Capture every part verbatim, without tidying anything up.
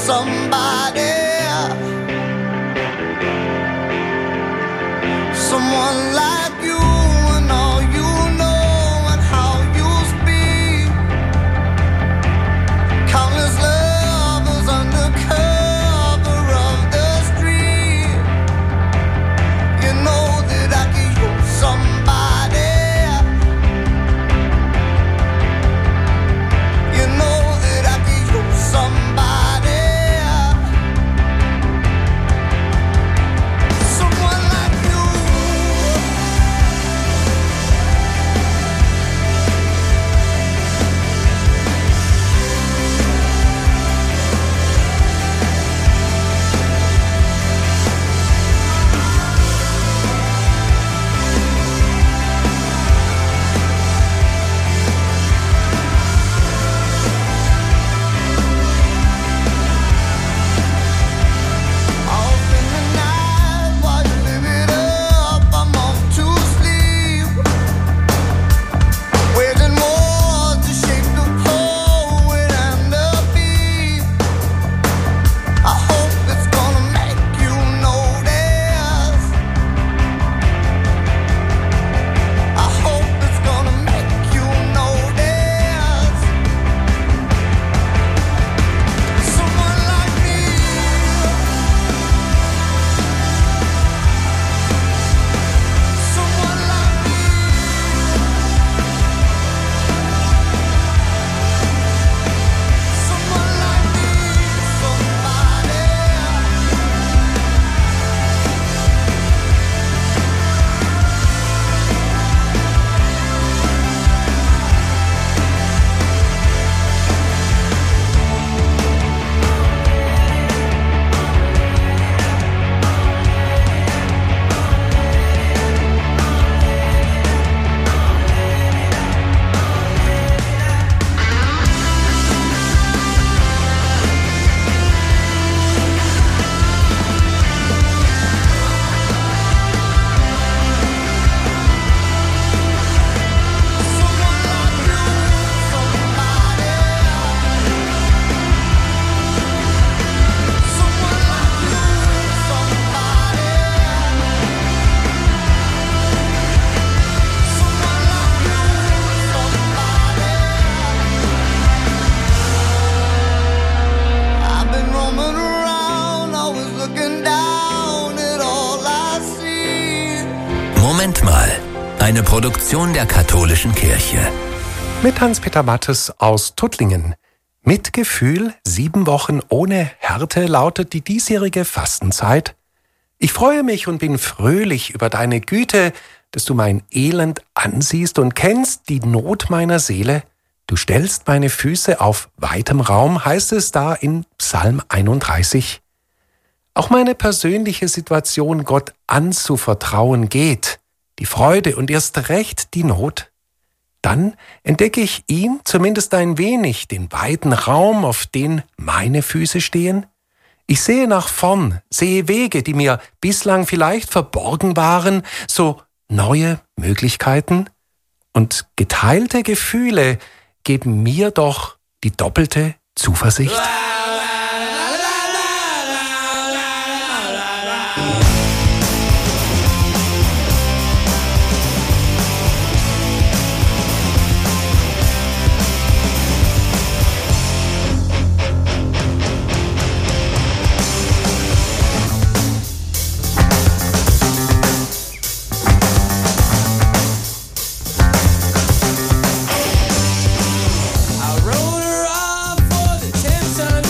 somebody, someone like you and all you know and how you speak. Countless lovers under cover of the street. You know that I could use somebody. You know that I could use somebody. Someone like you. I'll spend the night while you live it up. I'm off to sleep, waging war to shape the poet and the beat. I hope it's gonna make you notice. I hope it's gonna make you notice. Someone like me. Someone like me. Someone like me. Somebody. I've been roaming around, always looking down at all I see. Moment mal, eine Produktion der Katholischen Kirche. Mit Hans-Peter Mattes aus Tuttlingen. Mit Gefühl, sieben Wochen ohne Härte lautet die diesjährige Fastenzeit. Ich freue mich und bin fröhlich über deine Güte, dass du mein Elend ansiehst und kennst die Not meiner Seele. Du stellst meine Füße auf weitem Raum, heißt es da in Psalm einunddreißig. Auch meine persönliche Situation Gott anzuvertrauen geht, die Freude und erst recht die Not. Dann entdecke ich ihn, zumindest ein wenig, den weiten Raum, auf den meine Füße stehen. Ich sehe nach vorn, sehe Wege, die mir bislang vielleicht verborgen waren, so neue Möglichkeiten. Und geteilte Gefühle geben mir doch die doppelte Zuversicht. I wrote her off for the tenth Sunday.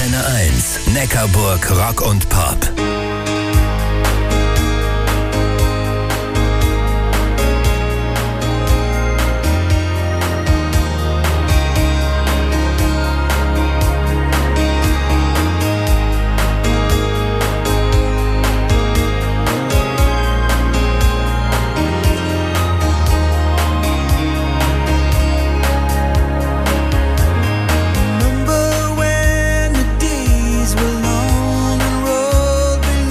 Antenne eins, Neckarburg Rock und Pop. Remember when the days were long and rolled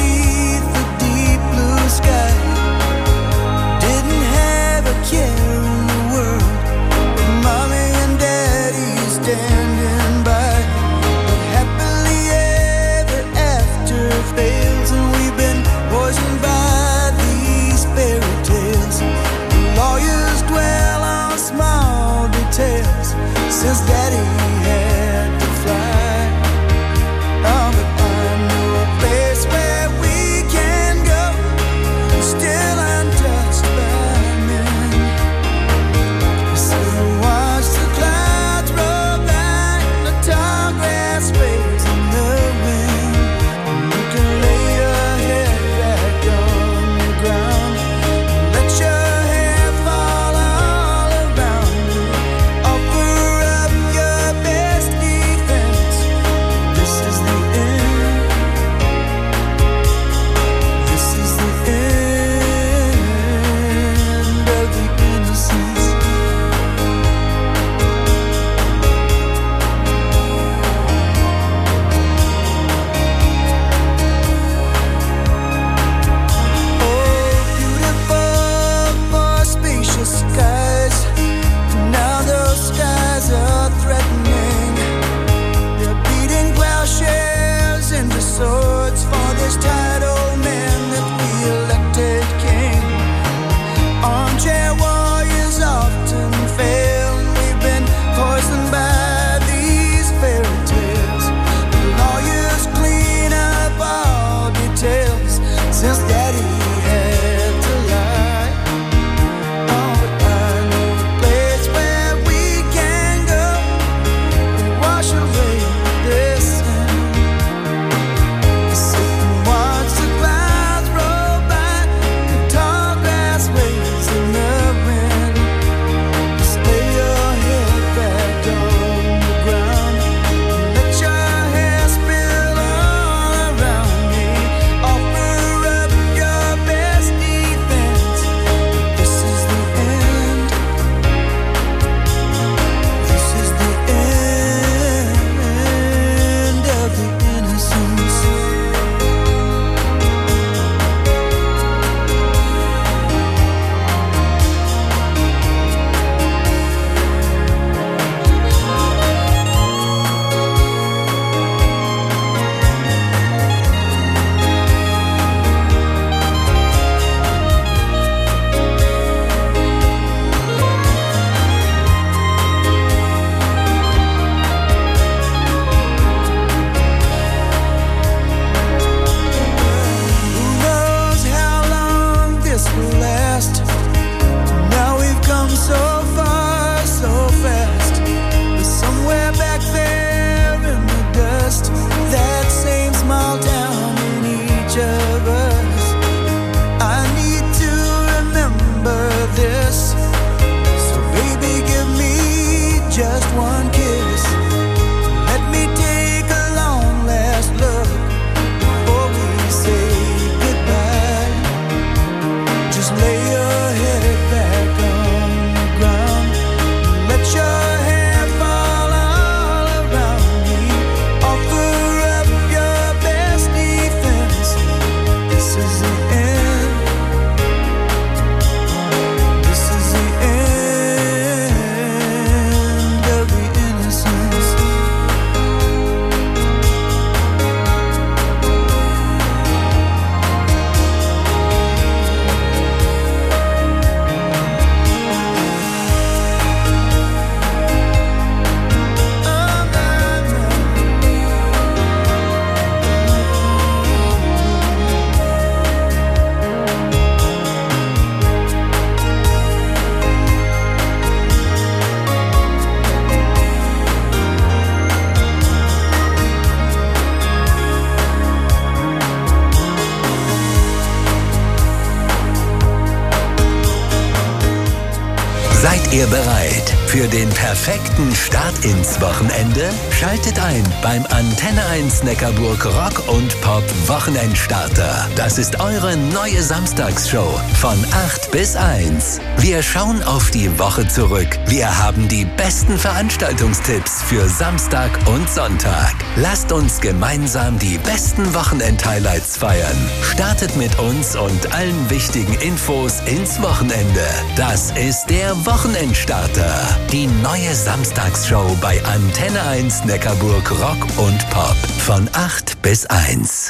ihr bereit für den perfekten Start ins Wochenende? Schaltet ein beim Antenne eins Neckarburg Rock und Pop Wochenendstarter. Das ist eure neue Samstagsshow von acht bis eins. Wir schauen auf die Woche zurück. Wir haben die besten Veranstaltungstipps für Samstag und Sonntag. Lasst uns gemeinsam die besten Wochenend-Highlights feiern. Startet mit uns und allen wichtigen Infos ins Wochenende. Das ist der Wochenendstarter. Die neue Samstagsshow bei Antenne eins Neckarburg Rock und Pop von acht bis eins.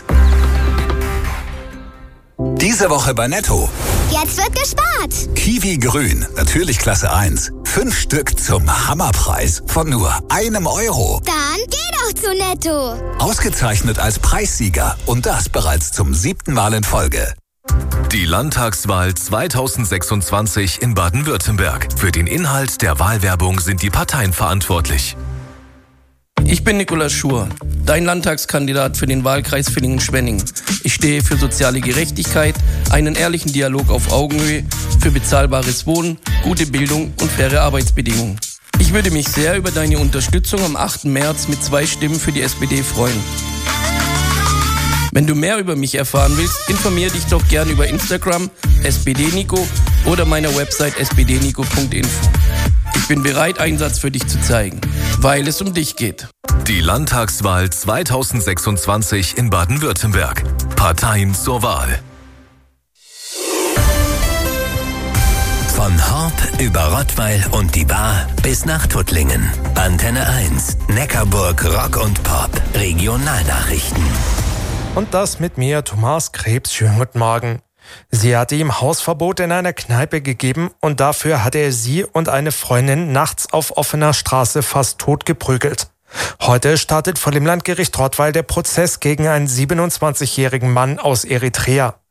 Diese Woche bei Netto. Jetzt wird gespart. Kiwi Grün, natürlich Klasse eins. Fünf Stück zum Hammerpreis von nur einem Euro. Dann geh doch zu Netto. Ausgezeichnet als Preissieger und das bereits zum siebten Mal in Folge. Die Landtagswahl zweitausendsechsundzwanzig in Baden-Württemberg. Für den Inhalt der Wahlwerbung sind die Parteien verantwortlich. Ich bin Nikolaus Schur, dein Landtagskandidat für den Wahlkreis Villingen-Schwenning. Ich stehe für soziale Gerechtigkeit, einen ehrlichen Dialog auf Augenhöhe, für bezahlbares Wohnen, gute Bildung und faire Arbeitsbedingungen. Ich würde mich sehr über deine Unterstützung am achten März mit zwei Stimmen für die S P D freuen. Wenn du mehr über mich erfahren willst, informiere dich doch gern über Instagram, S P D Nico oder meiner Website s p d nico punkt info. Ich bin bereit, Einsatz für dich zu zeigen, weil es um dich geht. Die Landtagswahl zweitausendsechsundzwanzig in Baden-Württemberg. Parteien zur Wahl. Von Horb über Rottweil und die Bar bis nach Tuttlingen. Antenne eins, Neckarburg Rock und Pop. Regionalnachrichten. Und das mit mir, Thomas Krebs. Schönen guten Morgen. Sie hatte ihm Hausverbot in einer Kneipe gegeben und dafür hatte er sie und eine Freundin nachts auf offener Straße fast tot geprügelt. Heute startet vor dem Landgericht Rottweil der Prozess gegen einen siebenundzwanzigjährigen Mann aus Eritrea.